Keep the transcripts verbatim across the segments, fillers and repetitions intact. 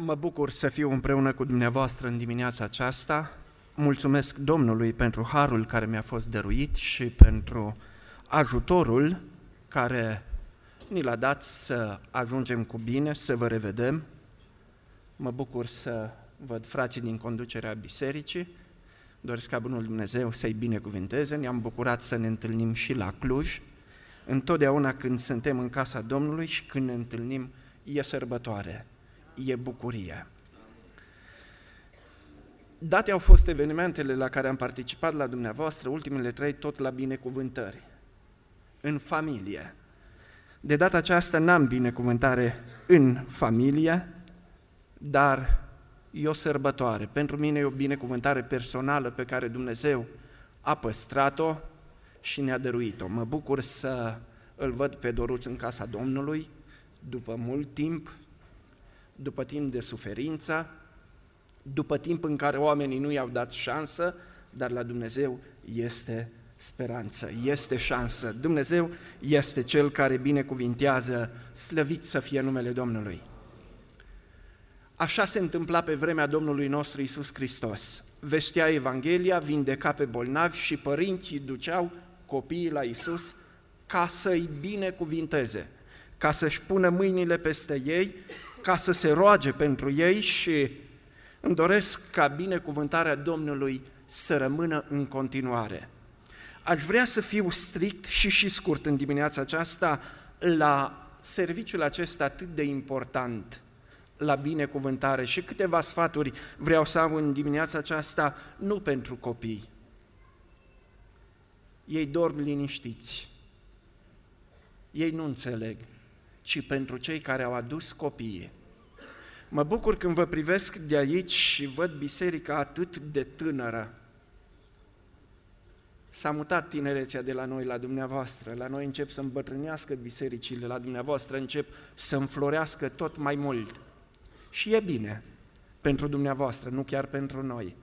Mă bucur să fiu împreună cu dumneavoastră în dimineața aceasta. Mulțumesc Domnului pentru harul care mi-a fost dăruit și pentru ajutorul care ni l-a dat să ajungem cu bine, să vă revedem. Mă bucur să văd frații din conducerea bisericii. Doresc ca Bunul Dumnezeu să-i binecuvânteze. Ne-am bucurat să ne întâlnim și la Cluj. Întotdeauna când suntem în casa Domnului și când ne întâlnim, e sărbătoare, e bucurie. Date au fost evenimentele la care am participat la dumneavoastră, ultimele trei, tot la binecuvântări, în familie. De data aceasta n-am binecuvântare în familie, dar e o sărbătoare. Pentru mine e o binecuvântare personală pe care Dumnezeu a păstrat-o și ne-a dăruit-o. Mă bucur să îl văd pe Doruț în casa Domnului, după mult timp, după timp de suferință, după timp în care oamenii nu i-au dat șansă, dar la Dumnezeu este speranță, este șansă. Dumnezeu este Cel care binecuvintează, slăvit să fie numele Domnului. Așa se întâmpla pe vremea Domnului nostru Iisus Hristos. Vestea Evanghelia, vindeca pe bolnavi și părinții duceau copiii la Iisus ca să-i binecuvinteze, ca să-și pună mâinile peste ei, ca să se roage pentru ei și îmi doresc ca binecuvântarea Domnului să rămână în continuare. Aș vrea să fiu strict și și scurt în dimineața aceasta la serviciul acesta atât de important, la binecuvântare, și câteva sfaturi vreau să am în dimineața aceasta, nu pentru copii. Ei dorm liniștiți, ei nu înțeleg, ci pentru cei care au adus copiii. Mă bucur când vă privesc de aici și văd biserica atât de tânără. S-a mutat tinerețea de la noi la dumneavoastră, la noi încep să îmbătrânească bisericile, la dumneavoastră încep să înflorească tot mai mult. Și e bine pentru dumneavoastră, nu chiar pentru noi.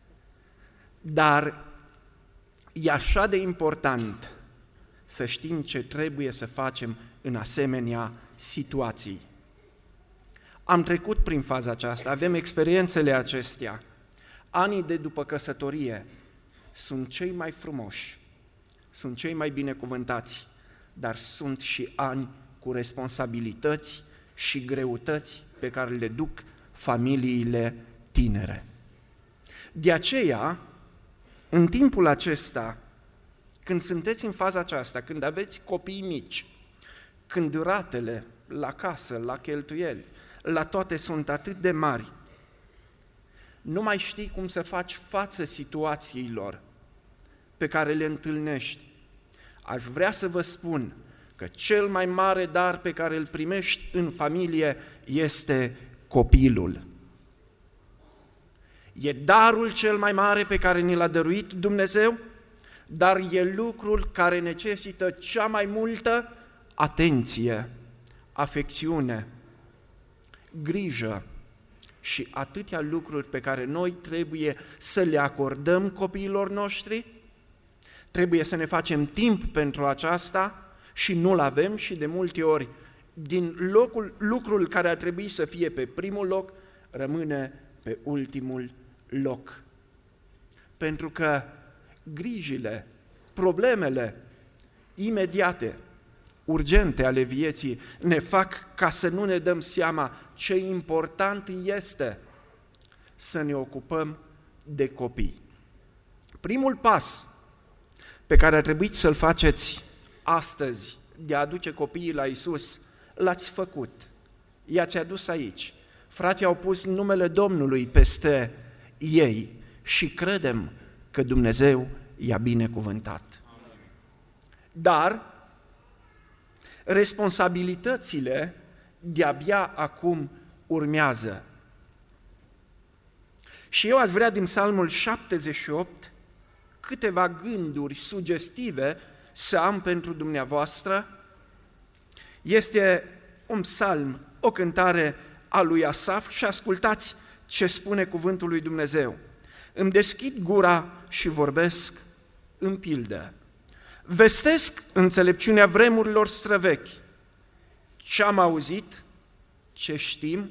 Dar e așa de important să știm ce trebuie să facem în asemenea situații. Am trecut prin faza aceasta, avem experiențele acestea. Anii de după căsătorie sunt cei mai frumoși, sunt cei mai binecuvântați, dar sunt și ani cu responsabilități și greutăți pe care le duc familiile tinere. De aceea, în timpul acesta, când sunteți în faza aceasta, când aveți copii mici, când ratele la casă, la cheltuieli, la toate sunt atât de mari, nu mai știi cum să faci față situațiilor pe care le întâlnești. Aș vrea să vă spun că cel mai mare dar pe care îl primești în familie este copilul. E darul cel mai mare pe care ni l-a dăruit Dumnezeu, dar e lucrul care necesită cea mai multă atenție, afecțiune, grijă și atâtea lucruri pe care noi trebuie să le acordăm copiilor noștri. Trebuie să ne facem timp pentru aceasta și nu-l avem și de multe ori din locul, lucrul care ar trebui să fie pe primul loc rămâne pe ultimul loc. Pentru că grijile, problemele imediate, urgente ale vieții ne fac ca să nu ne dăm seama ce important este să ne ocupăm de copii. Primul pas pe care ar trebui să-l faceți astăzi de a aduce copiii la Iisus, l-ați făcut, i-ați adus aici. Frații au pus numele Domnului peste ei și credem că Dumnezeu i-a binecuvântat. Dar responsabilitățile de-abia acum urmează. Și eu aș vrea din Psalmul șaptezeci și opt câteva gânduri sugestive să am pentru dumneavoastră. Este un psalm, o cântare a lui Asaf și ascultați ce spune cuvântul lui Dumnezeu. Îmi deschid gura și vorbesc în pildă. Vestesc înțelepciunea vremurilor străvechi. Ce am auzit, ce știm,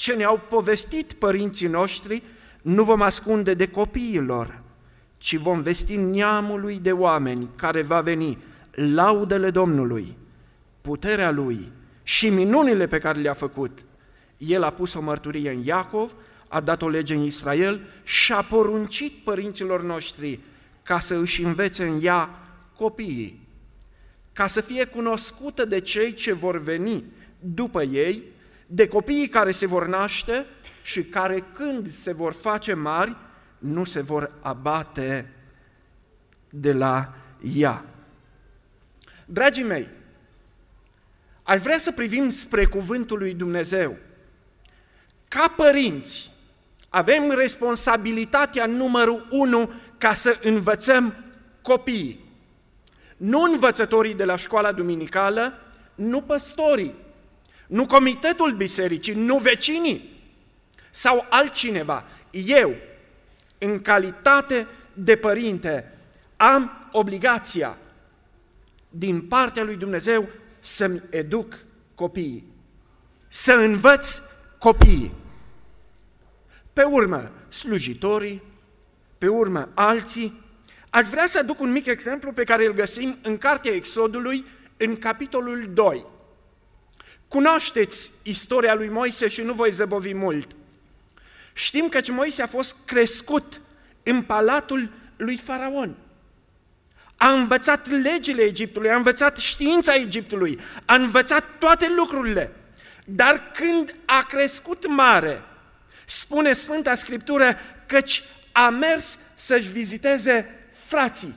ce ne-au povestit părinții noștri, nu vom ascunde de copiilor, ci vom vesti neamului de oameni care va veni laudele Domnului, puterea Lui și minunile pe care le-a făcut. El a pus o mărturie în Iacov, a dat o lege în Israel și a poruncit părinților noștri ca să își învețe în ea copiii, ca să fie cunoscută de cei ce vor veni după ei, de copiii care se vor naște și care, când se vor face mari, nu se vor abate de la ea. Dragii mei, aș vrea să privim spre cuvântul lui Dumnezeu. Ca părinți, avem responsabilitatea numărul unu ca să învățăm copiii. Nu învățătorii de la școala duminicală, nu păstorii, nu comitetul bisericii, nu vecinii sau altcineva. Eu, în calitate de părinte, am obligația din partea lui Dumnezeu să-mi educ copiii, să învăț copiii. Pe urmă, slujitorii, pe urmă, alții. Aș vrea să aduc un mic exemplu pe care îl găsim în Cartea Exodului, în capitolul doi. Cunoașteți istoria lui Moise și nu voi zăbovi mult. Știm că Moise a fost crescut în palatul lui Faraon. A învățat legile Egiptului, a învățat știința Egiptului, a învățat toate lucrurile. Dar când a crescut mare, spune Sfânta Scriptură căci a mers să-și viziteze frații.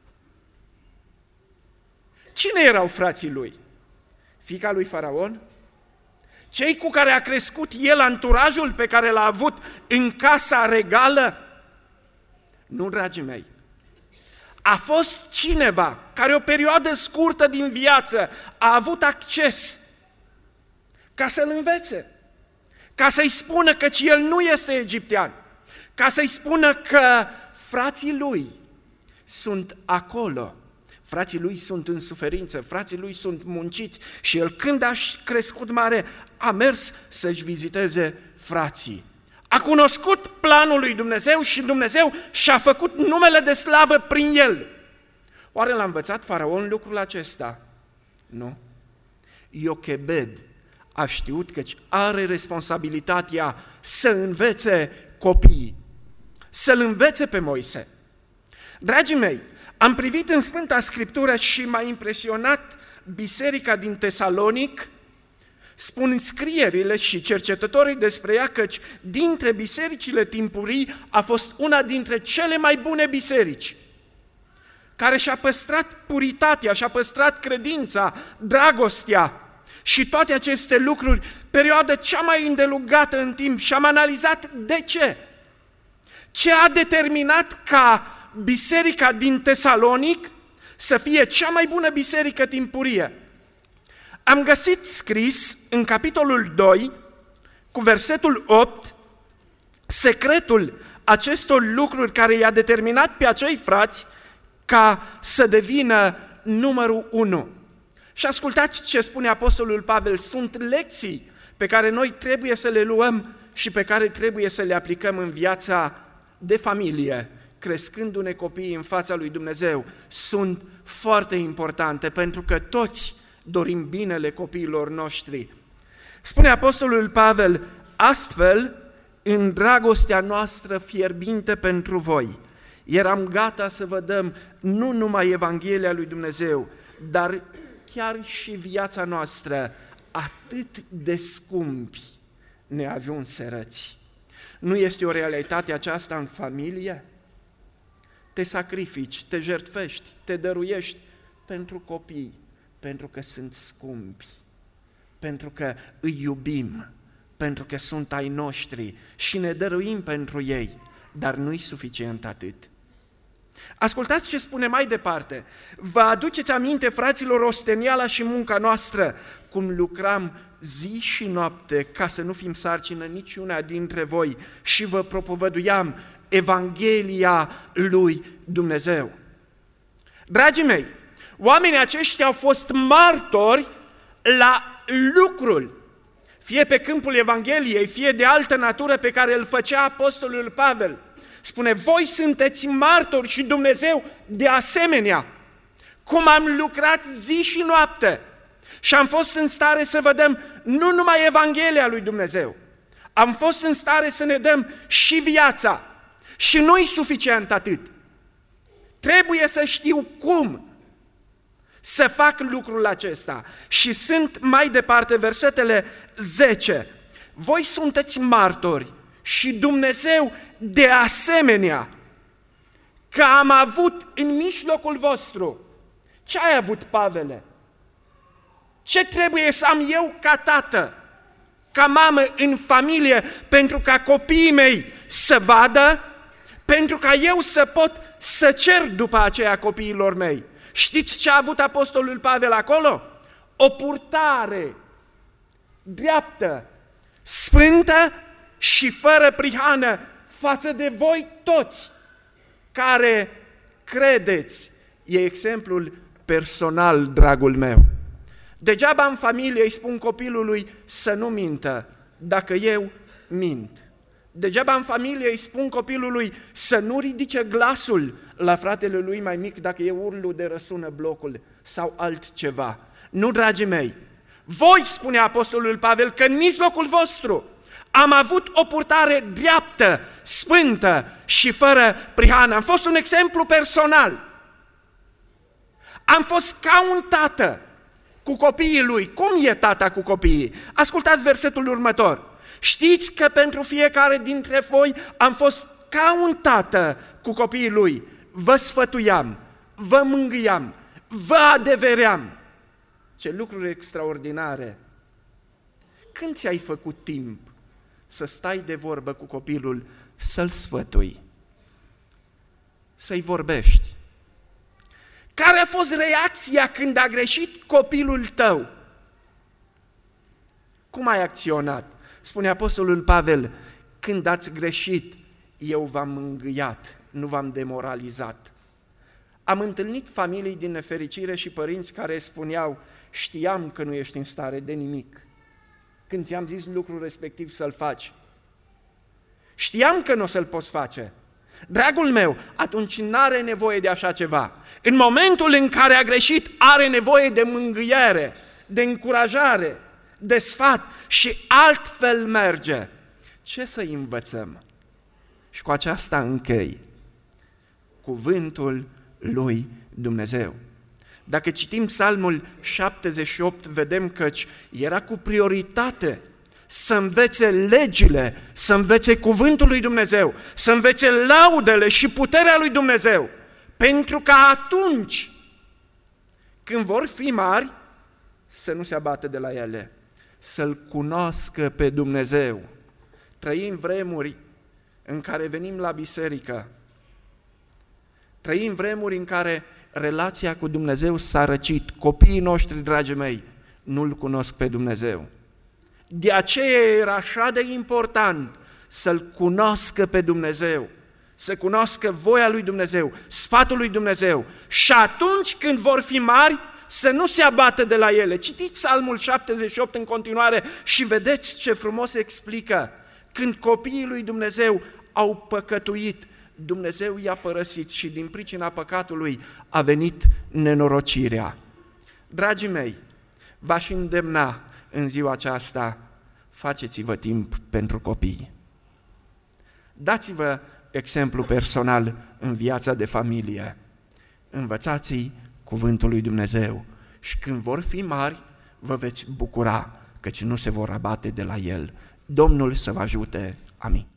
Cine erau frații lui? Fiica lui Faraon? Cei cu care a crescut el, anturajul pe care l-a avut în casa regală? Nu, dragii mei. A fost cineva care o perioadă scurtă din viață a avut acces ca să-l învețe, ca să-i spună că el nu este egiptean, ca să-i spună că frații lui sunt acolo, frații lui sunt în suferință, frații lui sunt munciți și el, când a crescut mare, a mers să-și viziteze frații. A cunoscut planul lui Dumnezeu și Dumnezeu și-a făcut numele de slavă prin el. Oare l-a învățat Faraon lucrul acesta? Nu. Iochebed a știut că are responsabilitatea să învețe copiii, să-l învețe pe Moise. Dragii mei, am privit în Sfânta Scriptură și m-a impresionat biserica din Tesalonic. Spun scrierile și cercetătorii despre ea căci dintre bisericile timpurii a fost una dintre cele mai bune biserici, care și-a păstrat puritatea, și-a păstrat credința, dragostea și toate aceste lucruri, perioada cea mai îndelungată în timp, și am analizat de ce. Ce a determinat ca biserica din Tesalonic să fie cea mai bună biserică timpurie? Am găsit scris în capitolul doi, cu versetul opt, secretul acestor lucruri care i-a determinat pe acei frați ca să devină numărul unu. Și ascultați ce spune Apostolul Pavel, sunt lecții pe care noi trebuie să le luăm și pe care trebuie să le aplicăm în viața de familie, crescându-ne copiii în fața lui Dumnezeu. Sunt foarte importante pentru că toți dorim binele copiilor noștri. Spune Apostolul Pavel, astfel, în dragostea noastră fierbinte pentru voi, eram gata să vă dăm nu numai Evanghelia lui Dumnezeu, dar chiar și viața noastră, atât de scumpi ne ajunserăți. Nu este o realitate aceasta în familie? Te sacrifici, te jertfești, te dăruiești pentru copii, pentru că sunt scumpi, pentru că îi iubim, pentru că sunt ai noștri și ne dăruim pentru ei, dar nu-i suficient atât. Ascultați ce spune mai departe. Vă aduceți aminte, fraților, osteniala și munca noastră, cum lucram zi și noapte ca să nu fim sarcină niciuna dintre voi și vă propovăduiam Evanghelia lui Dumnezeu. Dragii mei, oamenii aceștia au fost martori la lucrul fie pe câmpul Evangheliei, fie de altă natură pe care îl făcea apostolul Pavel. Spune, voi sunteți martori și Dumnezeu de asemenea, cum am lucrat zi și noapte și am fost în stare să vă dăm nu numai Evanghelia lui Dumnezeu, am fost în stare să ne dăm și viața. Și nu-i suficient atât. Trebuie să știu cum să fac lucrul acesta. Și sunt mai departe versetele zece. Voi sunteți martori și Dumnezeu de asemenea că am avut în mijlocul vostru. Ce ai avut, Pavele? Ce trebuie să am eu ca tată, ca mamă în familie, pentru ca copiii mei să vadă, pentru ca eu să pot să cer după aceea copiilor mei? Știți ce a avut apostolul Pavel acolo? O purtare dreaptă, sfântă și fără prihană față de voi toți care credeți. E exemplul personal, dragul meu. Degeaba în familie îi spun copilului să nu mintă dacă eu mint. Degeaba în familie îi spun copilului să nu ridice glasul la fratele lui mai mic dacă e urlu de răsună blocul sau altceva. Nu, dragii mei, voi, spune apostolul Pavel, că în mijlocul vostru am avut o purtare dreaptă, sfântă și fără prihană. Am fost un exemplu personal. Am fost ca un tată cu copiii lui. Cum e tata cu copiii? Ascultați versetul următor. Știți că pentru fiecare dintre voi am fost ca un tată cu copiii lui. Vă sfătuiam, vă mângâiam, vă adeveream. Ce lucruri extraordinare! Când ți-ai făcut timp să stai de vorbă cu copilul, să-l sfătui, să-i vorbești? Care a fost reacția când a greșit copilul tău? Cum ai acționat? Spune apostolul Pavel, când ați greșit, eu v-am mângâiat, nu v-am demoralizat. Am întâlnit familii din nefericire și părinți care spuneau, știam că nu ești în stare de nimic, când ți-am zis lucrul respectiv să-l faci. Știam că nu o să-l poți face. Dragul meu, atunci n-are nevoie de așa ceva. În momentul în care a greșit, are nevoie de mângâiere, de încurajare, de sfat și altfel merge. Ce să învățăm? Și cu aceasta închei. Cuvântul lui Dumnezeu. Dacă citim Psalmul șaptezeci și opt, vedem că era cu prioritate să învețe legile, să învețe cuvântul lui Dumnezeu, să învețe laudele și puterea lui Dumnezeu, pentru că atunci, când vor fi mari, să nu se abată de la ele, să-L cunoască pe Dumnezeu. Trăim vremuri în care venim la biserică, trăim vremuri în care relația cu Dumnezeu s-a răcit. Copiii noștri, dragii mei, nu-L cunosc pe Dumnezeu. De aceea era așa de important să-L cunoască pe Dumnezeu, să cunoască voia lui Dumnezeu, sfatul lui Dumnezeu și atunci când vor fi mari, să nu se abată de la ele. Citiți Psalmul șaptezeci și opt în continuare și vedeți ce frumos explică. Când copiii lui Dumnezeu au păcătuit, Dumnezeu i-a părăsit și din pricina păcatului a venit nenorocirea. Dragii mei, v-aș îndemna în ziua aceasta, faceți-vă timp pentru copii. Dați-vă exemplu personal în viața de familie. Învățați-i cuvântul lui Dumnezeu și când vor fi mari, vă veți bucura căci nu se vor abate de la el. Domnul să vă ajute. Amin.